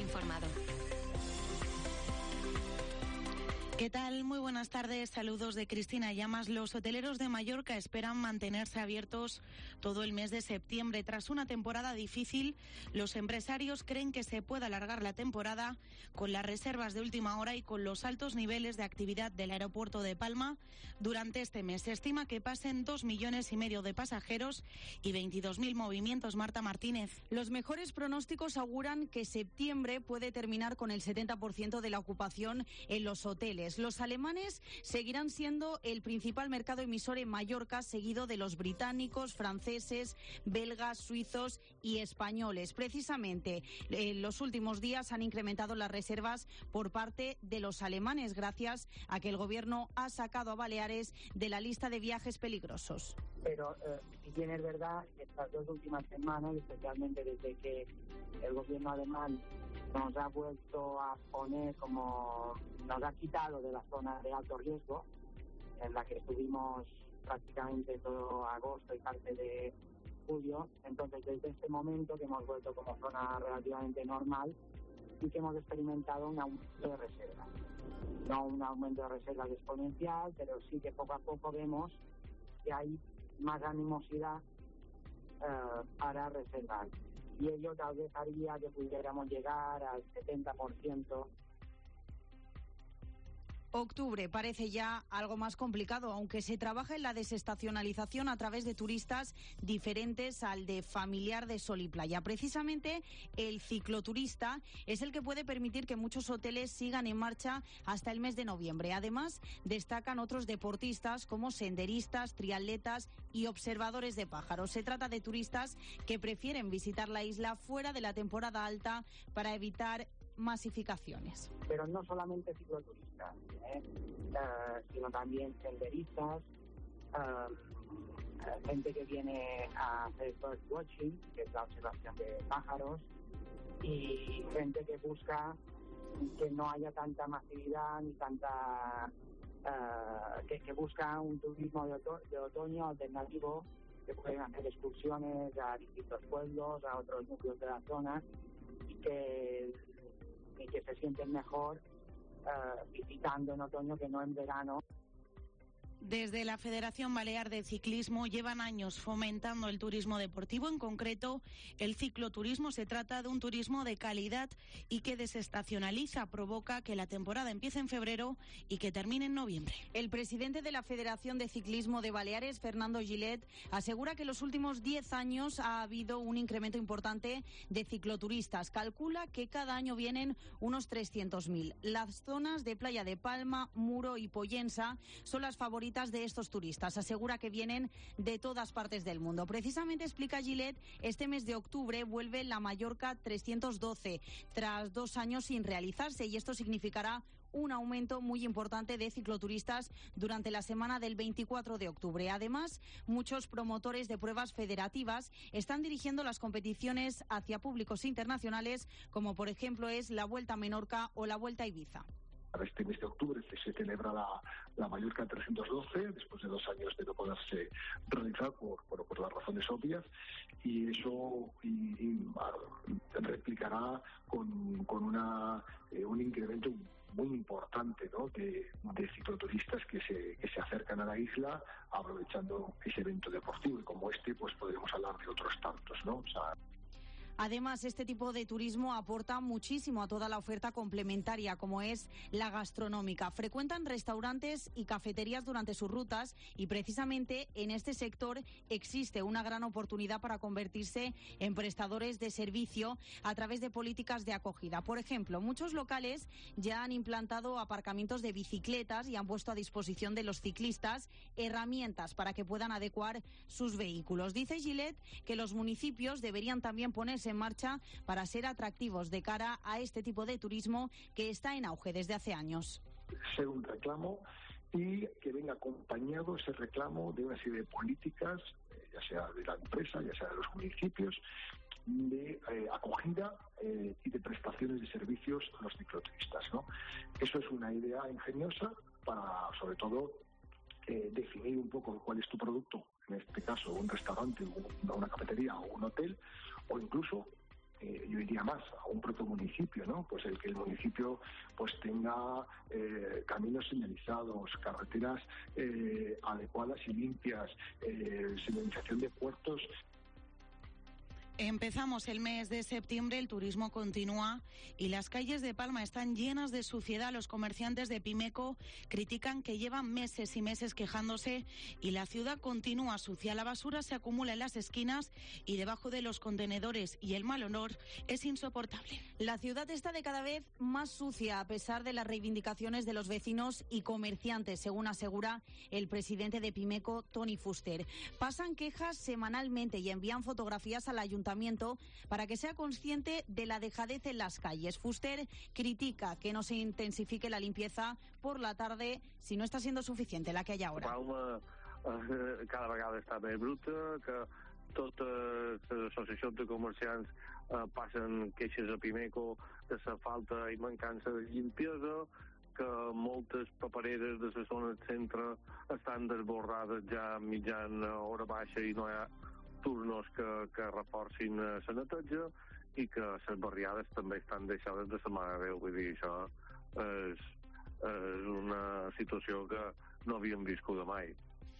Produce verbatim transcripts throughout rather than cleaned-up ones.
informado. ¿Qué tal? Muy buenas tardes. Saludos de Cristina Llamas. Los hoteleros de Mallorca esperan mantenerse abiertos todo el mes de septiembre. Tras una temporada difícil, los empresarios creen que se puede alargar la temporada con las reservas de última hora y con los altos niveles de actividad del aeropuerto de Palma durante este mes. Se estima que pasen dos millones y medio de pasajeros y veintidós mil movimientos. Marta Martínez. Los mejores pronósticos auguran que septiembre puede terminar con el setenta por ciento de la ocupación en los hoteles. Los alemanes seguirán siendo el principal mercado emisor en Mallorca, seguido de los británicos, franceses, belgas, suizos y españoles. Precisamente, en los últimos días han incrementado las reservas por parte de los alemanes, gracias a que el gobierno ha sacado a Baleares de la lista de viajes peligrosos. Pero eh, si bien es verdad, estas dos últimas semanas, especialmente desde que el gobierno alemán nos ha vuelto a poner como, nos ha quitado de la zona de alto riesgo, en la que estuvimos prácticamente todo agosto y parte de julio. Entonces, desde este momento que hemos vuelto como zona relativamente normal y que hemos experimentado un aumento de reservas. No un aumento de reservas exponencial, pero sí que poco a poco vemos que hay más animosidad uh, para reservar. Y ello tal vez haría que pudiéramos llegar al setenta por ciento. Octubre parece ya algo más complicado, aunque se trabaja en la desestacionalización a través de turistas diferentes al de familiar de sol y playa. Precisamente el cicloturista es el que puede permitir que muchos hoteles sigan en marcha hasta el mes de noviembre. Además, destacan otros deportistas como senderistas, triatletas y observadores de pájaros. Se trata de turistas que prefieren visitar la isla fuera de la temporada alta para evitar masificaciones. Pero no solamente cicloturistas, ¿eh? uh, sino también senderistas, uh, gente que viene a hacer birdwatching, que es la observación de pájaros, y gente que busca que no haya tanta masividad ni tanta uh, que, que busca un turismo de, oto- de otoño alternativo, que pueden hacer excursiones a distintos pueblos, a otros núcleos de la zona, y que y que se sienten mejor uh, visitando en otoño que no en verano. Desde la Federación Balear de Ciclismo llevan años fomentando el turismo deportivo, en concreto el cicloturismo. Se trata de un turismo de calidad y que desestacionaliza, provoca que la temporada empiece en febrero y que termine en noviembre. El presidente de la Federación de Ciclismo de Baleares, Fernando Gillet, asegura que en los últimos diez años ha habido un incremento importante de cicloturistas. Calcula que cada año vienen unos trescientos mil. Las zonas de Playa de Palma, Muro y Pollensa son las favoritas de estos turistas. Asegura que vienen de todas partes del mundo. Precisamente, explica Gillet, este mes de octubre vuelve la Mallorca trescientos doce, tras dos años sin realizarse, y esto significará un aumento muy importante de cicloturistas durante la semana del veinticuatro de octubre. Además, muchos promotores de pruebas federativas están dirigiendo las competiciones hacia públicos internacionales, como por ejemplo es la Vuelta a Menorca o la Vuelta a Ibiza. Este mes de octubre se celebra la, la Mallorca trescientos doce, después de dos años de no poderse realizar por, por, por las razones obvias, y eso y, y, replicará con, con una, eh, un incremento muy importante, ¿no?, de, de cicloturistas que se, que se acercan a la isla aprovechando ese evento deportivo, y como este pues podríamos hablar de otros tantos, ¿no? O sea, Además, este tipo de turismo aporta muchísimo a toda la oferta complementaria, como es la gastronómica. Frecuentan restaurantes y cafeterías durante sus rutas y precisamente en este sector existe una gran oportunidad para convertirse en prestadores de servicio a través de políticas de acogida. Por ejemplo, muchos locales ya han implantado aparcamientos de bicicletas y han puesto a disposición de los ciclistas herramientas para que puedan adecuar sus vehículos. Dice Gillet que los municipios deberían también ponerse en marcha para ser atractivos de cara a este tipo de turismo que está en auge desde hace años. Ser un reclamo y que venga acompañado ese reclamo de una serie de políticas, ya sea de la empresa, ya sea de los municipios, de eh, acogida eh, y de prestaciones de servicios a los cicloturistas, ¿no? Eso es una idea ingeniosa para, sobre todo, eh, definir un poco cuál es tu producto, en este caso un restaurante, una cafetería o un hotel, o incluso eh, yo diría más, a un protomunicipio, ¿no? Pues el que el municipio pues tenga eh, caminos señalizados, carreteras eh, adecuadas y limpias, eh, señalización de puertos. Empezamos el mes de septiembre, el turismo continúa y las calles de Palma están llenas de suciedad. Los comerciantes de Pimeco critican que llevan meses y meses quejándose y la ciudad continúa sucia. La basura se acumula en las esquinas y debajo de los contenedores y el mal olor es insoportable. La ciudad está de cada vez más sucia a pesar de las reivindicaciones de los vecinos y comerciantes, según asegura el presidente de Pimeco, Toni Fuster. Pasan quejas semanalmente y envían fotografías al ayuntamiento para que sea consciente de la dejadez en las calles. Fuster critica que no se intensifique la limpieza por la tarde si no está siendo suficiente la que hay ahora. Palma eh, cada vegada està més bruta, que totes les associacions de comerciants eh, passen queixes a Pimeco de la falta i mancança de limpiesa, que moltes papereres de la zona del centre estan desbordades ja mitjan hora baixa i no hi ha turnos que, que reforcin la neteja i que les barriades també estan deixades de la mare de Déu. Vull dir, això és, és una situació que no havíem viscut mai.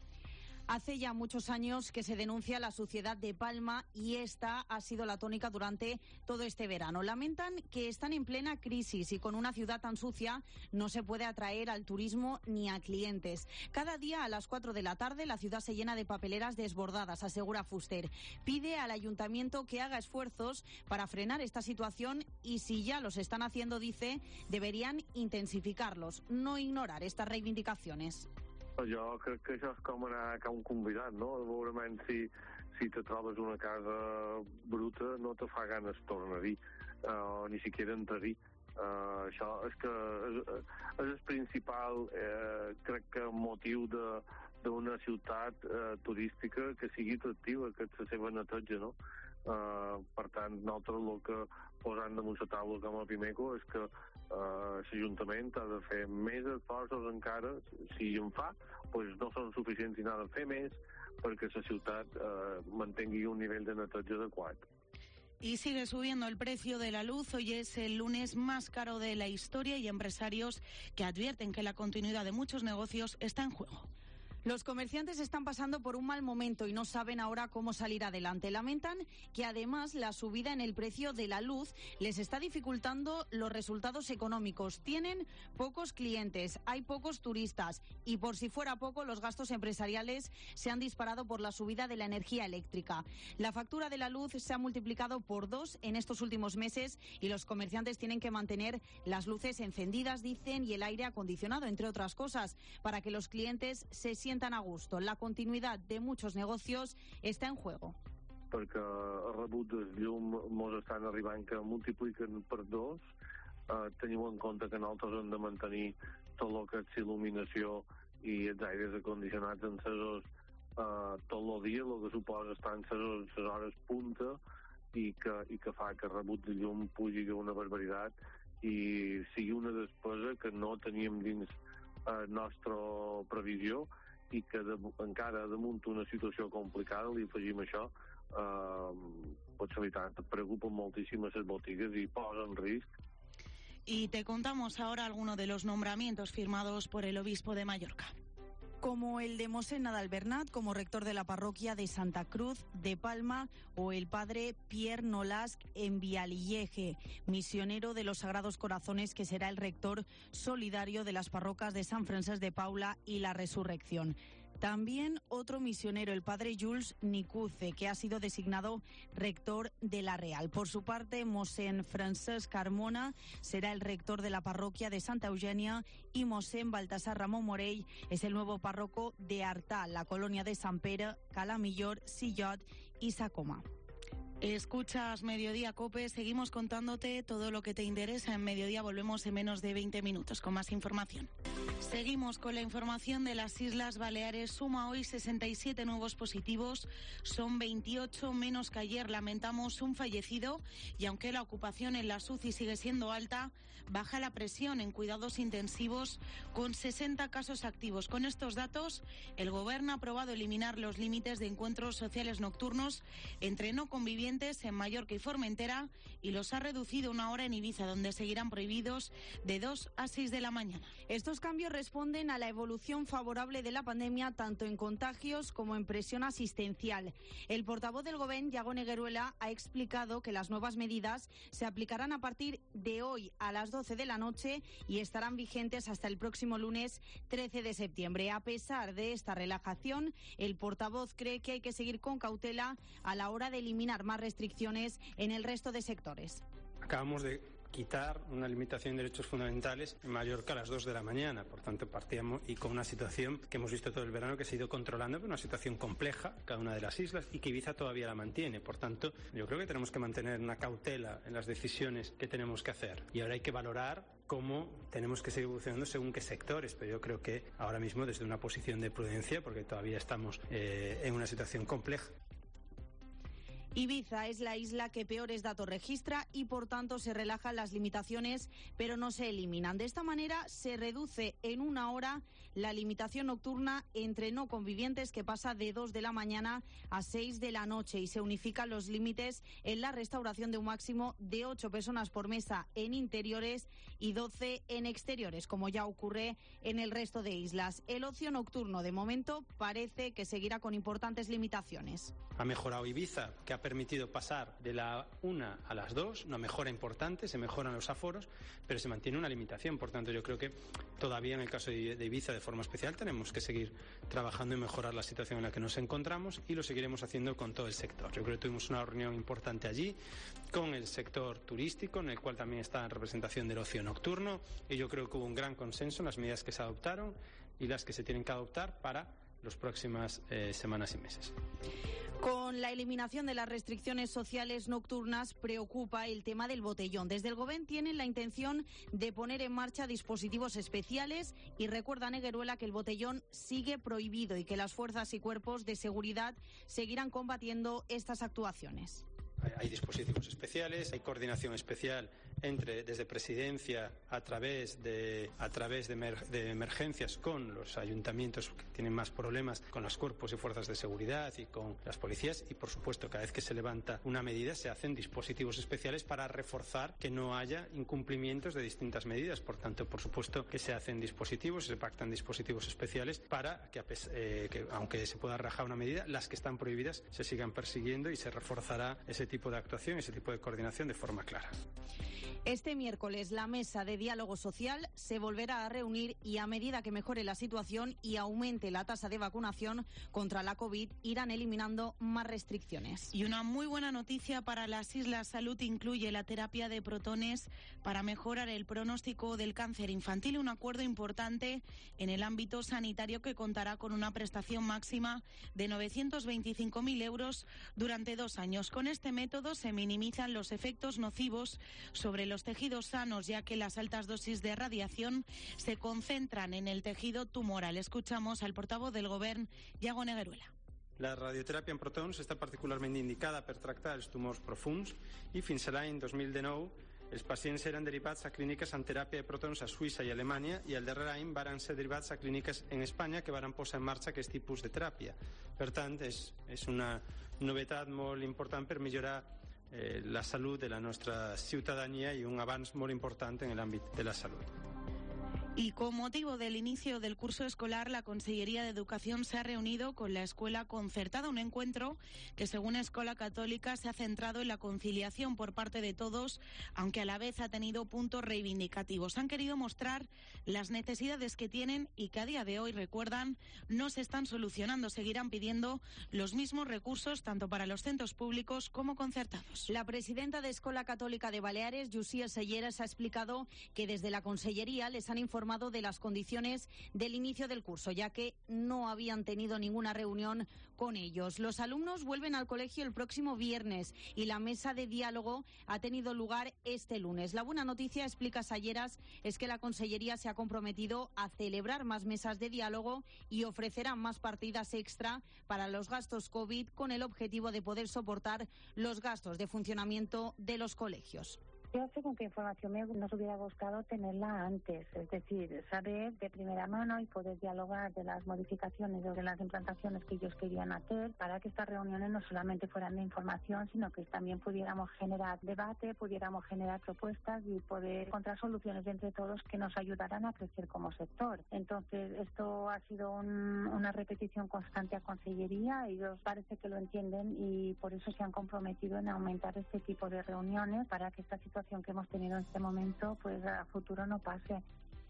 Hace ya muchos años que se denuncia la suciedad de Palma y esta ha sido la tónica durante todo este verano. Lamentan que están en plena crisis y con una ciudad tan sucia no se puede atraer al turismo ni a clientes. Cada día a las cuatro de la tarde la ciudad se llena de papeleras desbordadas, asegura Fuster. Pide al ayuntamiento que haga esfuerzos para frenar esta situación y si ya los están haciendo, dice, deberían intensificarlos, no ignorar estas reivindicacions. Jo crec que això és com anar a un convidat, no? Segurament si, si te trobes una casa bruta no te fa ganes tornar-hi, uh, ni siquiera entrar-hi. Uh, això és que és, és el principal, eh, crec que, motiu d'una ciutat eh, turística que sigui atractiva, que és la seva neteja, no? Uh, per tant, nosaltres el que posant damunt la taula com a Pimeco és que Uh, l'Ajuntament ha de fer més esforços encara, si en fa, pues no són suficients i n'ha de fer més perquè la ciutat uh, mantengui un nivell de neteja adequat. Y sigue subiendo el precio de la luz. Hoy es el lunes más caro de la historia y empresarios que advierten que la continuidad de muchos negocios está en juego. Los comerciantes están pasando por un mal momento y no saben ahora cómo salir adelante. Lamentan que además la subida en el precio de la luz les está dificultando los resultados económicos. Tienen pocos clientes, hay pocos turistas y por si fuera poco los gastos empresariales se han disparado por la subida de la energía eléctrica. La factura de la luz se ha multiplicado por dos en estos últimos meses y los comerciantes tienen que mantener las luces encendidas, dicen, y el aire acondicionado, entre otras cosas, para que los clientes se sientan tan a gusto. La continuidad de muchos negocios està en juego. Perquè el rebut del llum mos estan arribant que multipliquen per dos. Eh, teniu en compte que nosaltres hem de mantenir tot el que és il·luminació i els aires acondicionats encesos eh, tot el dia, el que suposa estar encesos les hores punta i que, i que fa que el rebut del llum pugi una barbaritat i sigui una despesa que no teníem dins la eh, nostra previsió i que de, encara damunt una situació complicada li afegim això, eh, pues la veritat preocupen moltíssim les botigues i posa en risc. Y te contamos ahora algunos de los nombramientos firmados por el obispo de Mallorca. Como el de Mosén Nadal Bernat como rector de la parroquia de Santa Cruz de Palma o el padre Pierre Nolasc en Vialilleje, misionero de los Sagrados Corazones, que será el rector solidario de las parroquias de San Francesc de Paula y la Resurrección. También otro misionero, el padre Jules Nicuce, que ha sido designado rector de la Real. Por su parte, Mosén Francesc Carmona será el rector de la parroquia de Santa Eugenia y Mosén Baltasar Ramón Morell es el nuevo párroco de Artal, la colonia de Sant Pere, Cala Millor, Sillot y Sacoma. Escuchas Mediodía Cope, seguimos contándote todo lo que te interesa en Mediodía. Volvemos en menos de veinte minutos con más información. Seguimos con la información de las Islas Baleares. Suma hoy sesenta y siete nuevos positivos, son veintiocho menos que ayer. Lamentamos un fallecido y aunque la ocupación en las U C I sigue siendo alta, baja la presión en cuidados intensivos con sesenta casos activos. Con estos datos, el Gobierno ha aprobado eliminar los límites de encuentros sociales nocturnos entre no convivientes convivientes en Mallorca y Formentera y los ha reducido una hora en Ibiza, donde seguirán prohibidos de dos a seis de la mañana. Estos cambios responden a la evolución favorable de la pandemia, tanto en contagios como en presión asistencial. El portavoz del Gobierno, Iago Negueruela, ha explicado que las nuevas medidas se aplicarán a partir de hoy a las doce de la noche y estarán vigentes hasta el próximo lunes trece de septiembre. A pesar de esta relajación, el portavoz cree que hay que seguir con cautela a la hora de eliminar más restricciones en el resto de sectores. Acabamos de quitar una limitación de derechos fundamentales en Mallorca a las dos de la mañana. Por tanto, partíamos y con una situación que hemos visto todo el verano que se ha ido controlando, pero una situación compleja cada una de las islas y que Ibiza todavía la mantiene. Por tanto, yo creo que tenemos que mantener una cautela en las decisiones que tenemos que hacer. Y ahora hay que valorar cómo tenemos que seguir evolucionando según qué sectores, pero yo creo que ahora mismo desde una posición de prudencia, porque todavía estamos eh, en una situación compleja. Ibiza es la isla que peores datos registra y por tanto se relajan las limitaciones, pero no se eliminan. De esta manera se reduce en una hora la limitación nocturna entre no convivientes, que pasa de dos de la mañana a seis de la noche, y se unifican los límites en la restauración de un máximo de ocho personas por mesa en interiores y doce en exteriores, como ya ocurre en el resto de islas. El ocio nocturno, de momento, parece que seguirá con importantes limitaciones. Ha mejorado Ibiza, que ha permitido pasar de la una a las dos, una mejora importante, se mejoran los aforos, pero se mantiene una limitación. Por tanto, yo creo que todavía en el caso de Ibiza, de forma especial, tenemos que seguir trabajando y mejorar la situación en la que nos encontramos, y lo seguiremos haciendo con todo el sector. Yo creo que tuvimos una reunión importante allí con el sector turístico, en el cual también está en representación del ocio nocturno, y yo creo que hubo un gran consenso en las medidas que se adoptaron y las que se tienen que adoptar para las próximas eh, semanas y meses. Con la eliminación de las restricciones sociales nocturnas preocupa el tema del botellón. Desde el Gobierno tienen la intención de poner en marcha dispositivos especiales y recuerda Negueruela que el botellón sigue prohibido y que las fuerzas y cuerpos de seguridad seguirán combatiendo estas actuaciones. Hay dispositivos especiales, hay coordinación especial entre desde Presidencia a través de a través de, emer, de emergencias con los ayuntamientos que tienen más problemas, con los cuerpos y fuerzas de seguridad y con las policías, y por supuesto cada vez que se levanta una medida se hacen dispositivos especiales para reforzar que no haya incumplimientos de distintas medidas. Por tanto, por supuesto que se hacen dispositivos, se pactan dispositivos especiales para que, eh, que aunque se pueda rajar una medida, las que están prohibidas se sigan persiguiendo y se reforzará ese tipo de actuación, ese tipo de coordinación de forma clara. Este miércoles la mesa de diálogo social se volverá a reunir y a medida que mejore la situación y aumente la tasa de vacunación contra la COVID irán eliminando más restricciones. Y una muy buena noticia para las Islas Salud incluye la terapia de protones para mejorar el pronóstico del cáncer infantil, un acuerdo importante en el ámbito sanitario que contará con una prestación máxima de novecientos veinticinco mil euros durante dos años. Con este método se minimizan los efectos nocivos sobre los tejidos sanos, ya que las altas dosis de radiación se concentran en el tejido tumoral. Escuchamos al portavoz del Gobierno, Iago Negueruela. La radioteràpia en protons està particularment indicada per tractar els tumors profunds i fins a l'any dos mil dinou els pacients eren derivats a clíniques amb teràpia de protons a Suïssa i Alemanya, i el darrer any varen ser derivats a clíniques en Espanya que varen posar en marxa aquest tipus de teràpia. Per tant, és, és una novetat molt important per millorar eh, la salut de la nostra ciutadania i un avanç molt important en l'àmbit de la salut. Y con motivo del inicio del curso escolar, la Consellería de Educación se ha reunido con la Escuela Concertada, un encuentro que, según Escuela Católica, se ha centrado en la conciliación por parte de todos, aunque a la vez ha tenido puntos reivindicativos. Han querido mostrar las necesidades que tienen y que a día de hoy, recuerdan, no se están solucionando. Seguirán pidiendo los mismos recursos tanto para los centros públicos como concertados. La presidenta de Escuela Católica de Baleares, Llucia Selleras, ha explicado que desde la Consellería les han informado de las condiciones del inicio del curso, ya que no habían tenido ninguna reunión con ellos. Los alumnos vuelven al colegio el próximo viernes y la mesa de diálogo ha tenido lugar este lunes. La buena noticia, explica Selleras, es que la Consellería se ha comprometido a celebrar más mesas de diálogo y ofrecerá más partidas extra para los gastos COVID, con el objetivo de poder soportar los gastos de funcionamiento de los colegios. Yo, según qué información me nos hubiera gustado tenerla antes, es decir, saber de primera mano y poder dialogar de las modificaciones o de las implantaciones que ellos querían hacer para que estas reuniones no solamente fueran de información, sino que también pudiéramos generar debate, pudiéramos generar propuestas y poder encontrar soluciones entre todos que nos ayudaran a crecer como sector. Entonces, esto ha sido un, una repetición constante a Consellería, ellos parece que lo entienden y por eso se han comprometido en aumentar este tipo de reuniones para que esta situación que hemos tenido en este momento pues a futuro no pase.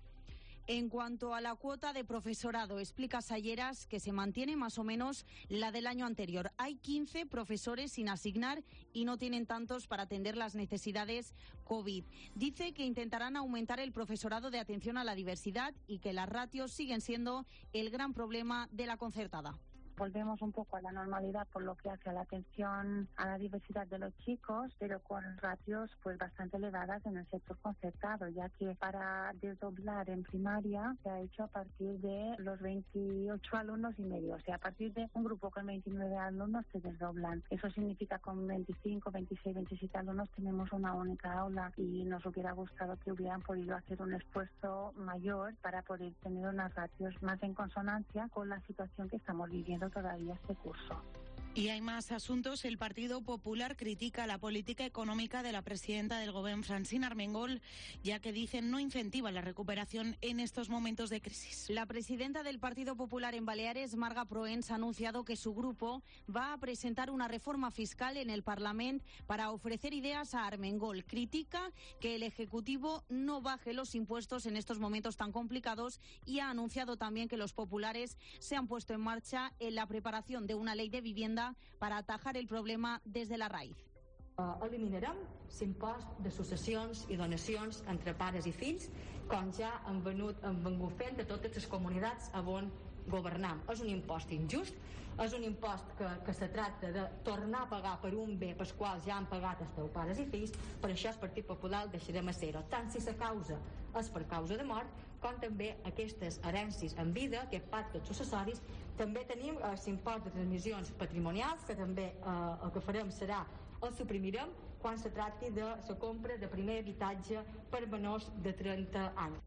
En cuanto a la cuota de profesorado, explica Salleras que se mantiene más o menos la del año anterior. Hay quince profesores sin asignar y no tienen tantos para atender las necesidades COVID. Dice que intentarán aumentar el profesorado de atención a la diversidad y que las ratios siguen siendo el gran problema de la concertada. Volvemos un poco a la normalidad por lo que hace a la atención a la diversidad de los chicos, pero con ratios pues bastante elevadas en el sector concertado, ya que para desdoblar en primaria se ha hecho a partir de los veintiocho alumnos y medio, o sea, a partir de un grupo con veintinueve alumnos se desdoblan. Eso significa que con veinticinco, veintiséis, veintisiete alumnos tenemos una única aula y nos hubiera gustado que hubieran podido hacer un esfuerzo mayor para poder tener unas ratios más en consonancia con la situación que estamos viviendo todavía este curso. Y hay más asuntos. El Partido Popular critica la política económica de la presidenta del Gobierno, Francina Armengol, ya que dicen no incentiva la recuperación en estos momentos de crisis. La presidenta del Partido Popular en Baleares, Marga Proens, ha anunciado que su grupo va a presentar una reforma fiscal en el Parlamento para ofrecer ideas a Armengol. Critica que el Ejecutivo no baje los impuestos en estos momentos tan complicados y ha anunciado también que los populares se han puesto en marcha en la preparación de una ley de vivienda para atajar el problema des de la raïz. Uh, eliminarem l'impost de successions i donacions entre pares i fills, com ja han venut, han vengut fent de totes les comunitats on governam. És un impost injust, és un impost que, que se tracta de tornar a pagar per un bé pels quals ja han pagat els teus pares i fills, per això el Partit Popular deixarem a ser-ho, tant si la causa és per causa de mort, com també aquestes herències en vida, aquests pactes successoris. També tenim l'impost de transmissions patrimonials, que també eh, el que farem serà el suprimirem quan se tracti de la compra de primer habitatge per menors de trenta anys.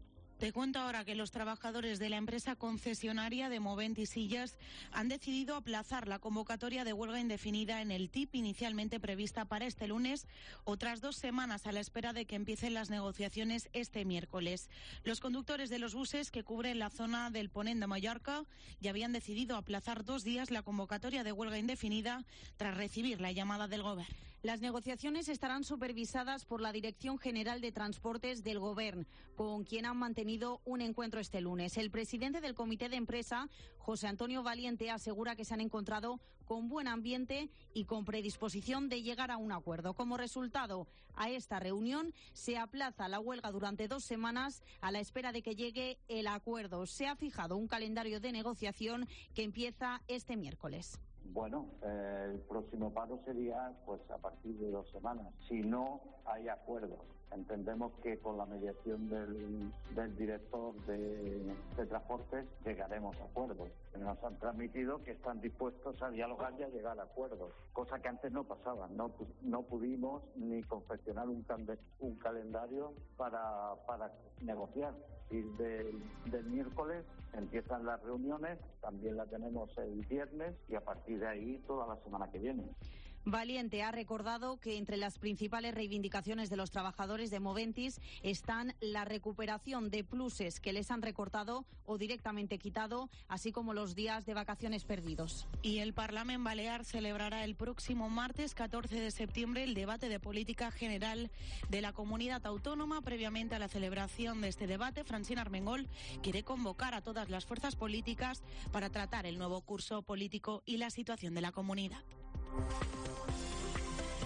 Te cuento ahora que los trabajadores de la empresa concesionaria de Movent y Sillas han decidido aplazar la convocatoria de huelga indefinida en el T I P inicialmente prevista para este lunes, otras dos semanas a la espera de que empiecen las negociaciones este miércoles. Los conductores de los buses que cubren la zona del Ponent de Mallorca ya habían decidido aplazar dos días la convocatoria de huelga indefinida tras recibir la llamada del Gobierno. Las negociaciones estarán supervisadas por la Dirección General de Transportes del Gobierno, con quien han mantenido un encuentro este lunes. El presidente del Comité de Empresa, José Antonio Valiente, asegura que se han encontrado con buen ambiente y con predisposición de llegar a un acuerdo. Como resultado, a esta reunión se aplaza la huelga durante dos semanas a la espera de que llegue el acuerdo. Se ha fijado un calendario de negociación que empieza este miércoles. Bueno, eh, el próximo paro sería pues a partir de dos semanas, si no hay acuerdos. Entendemos que con la mediación del, del director de, de transportes llegaremos a acuerdos. Nos han transmitido que están dispuestos a dialogar y a llegar a acuerdos, cosa que antes no pasaba. No, no pudimos ni confeccionar un, un calendario para, para negociar. Y del, del miércoles empiezan las reuniones, también las tenemos el viernes y a partir de ahí toda la semana que viene. Valiente ha recordado que entre las principales reivindicaciones de los trabajadores de Moventis están la recuperación de pluses que les han recortado o directamente quitado, así como los días de vacaciones perdidos. Y el Parlamento Balear celebrará el próximo martes catorce de septiembre el debate de política general de la comunidad autónoma. Previamente a la celebración de este debate, Francina Armengol quiere convocar a todas las fuerzas políticas para tratar el nuevo curso político y la situación de la comunidad.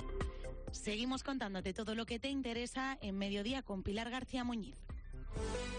Seguimos contándote todo lo que te interesa en Mediodía con Pilar García Muñiz.